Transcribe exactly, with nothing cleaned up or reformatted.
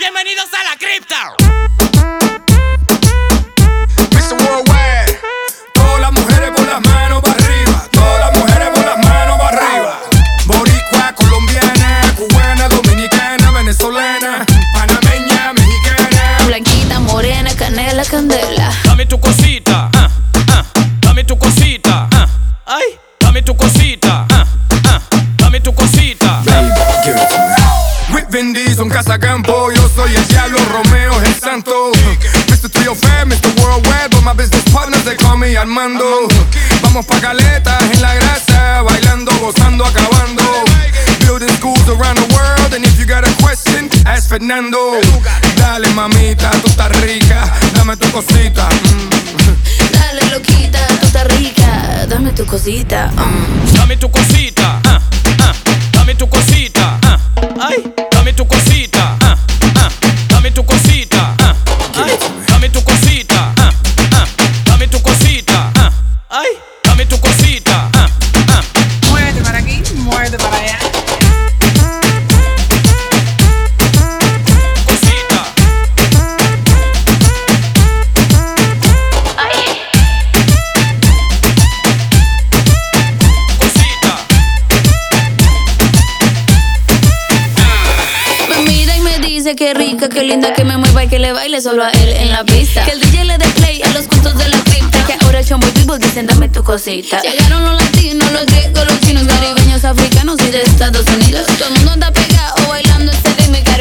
Bienvenidos a la cripta. mister Worldwide. Todas las mujeres con las manos para arriba. Todas las mujeres con las manos para arriba. Boricua, colombiana, cubana, dominicana, venezolana, panameña, mexicana. Blanquita, morena, canela, candela. Dame tu cosita, ah, ah, dame tu cosita, ah, ay, dame tu cosita, ah, ah, dame tu cosita. With Vin Diesel, un cazacampo. Yo soy el diablo, Romeo es el santo. mister Trio Fair, mister Worldwide. But my business partners, they call me Armando. Vamos pa' caletas en la grasa, bailando, gozando, acabando. Building schools around the world. And if you got a question, ask Fernando. Dale mamita, tú estás rica. Dame tu cosita. mm. Dale loquita, tú estás rica. Dame tu cosita. mm. Dame tu cosita, ah, ah, dame tu cosita, ah, ay, dame tu cosita, ah, ah, dame tu cosita, ah, ay, dame tu cosita, ah, ah, dame tu cosita, ah, ay, dame tu cosita, ah, ah. Muévete para aquí, muévete para allá. Cosita. Cosita. Me mira y me dice que rica, que linda, que me mueva y que le baile solo a él en la pista. Que el D J le dé play a los cuentos de la cripta. Que ahora el chombo y people dicen dame tu cosita. Llegaron los latinos, los griegos, los chinos, caribeños, africanos y de Estados Unidos. Todo el mundo anda pegado bailando este ritmo y